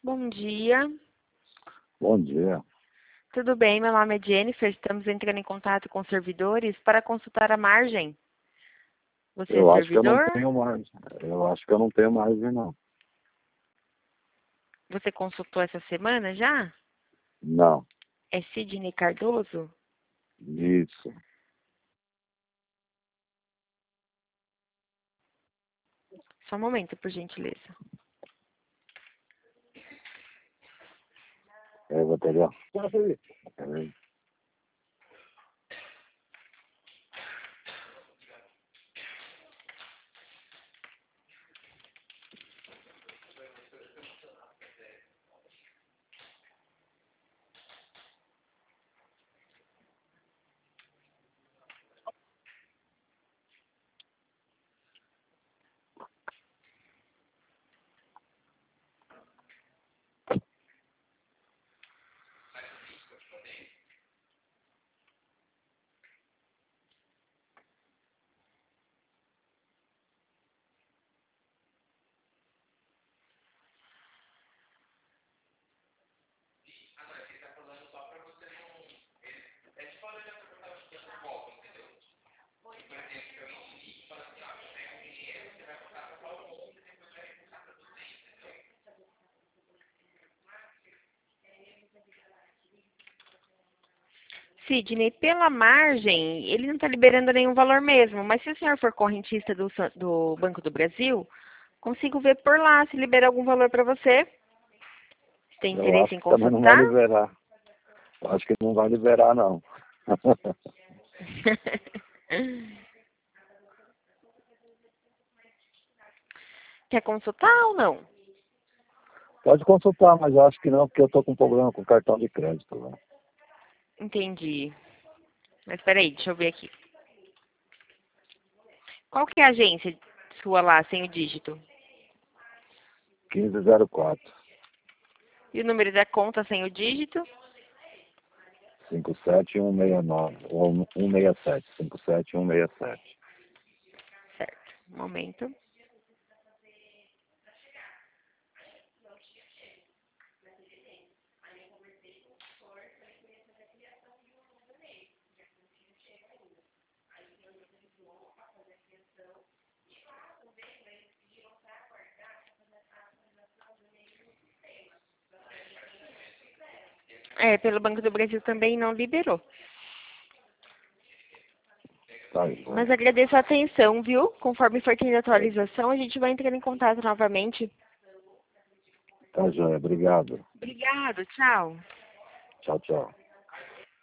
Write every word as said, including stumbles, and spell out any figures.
Bom dia. Bom dia. Tudo bem? Meu nome é Jennifer. Estamos entrando em contato com servidores para consultar a margem. Você Eu é acho que eu não servidor? tenho mais. Eu acho que eu não tenho mais, não. Você consultou essa semana já? Não. É Sidney Cardoso? Isso. Só um momento, por gentileza. É, bateria. É. Sidney, pela margem, ele não está liberando nenhum valor mesmo, mas se o senhor for correntista do, San- do Banco do Brasil, consigo ver por lá se libera algum valor para você. Você tem Eu interesse acho em que também não vai consultar? liberar. Eu acho que não vai liberar, não. Quer consultar ou não? Pode consultar, mas eu acho que não, porque eu estou com problema com cartão de crédito lá. Entendi. Mas peraí, deixa eu ver aqui. Qual que é a agência sua lá, sem o dígito? quinze zero quatro, E o número da conta sem o dígito? cinco sete um seis nove, ou um seis sete, cinco sete um seis sete. Certo. Um momento. É, pelo Banco do Brasil também não liberou. Tá aí, bom. Mas agradeço a atenção, viu? Conforme for tendo atualização, a gente vai entrar em contato novamente. Tá, joia. Obrigado. Obrigado, tchau. Tchau, tchau.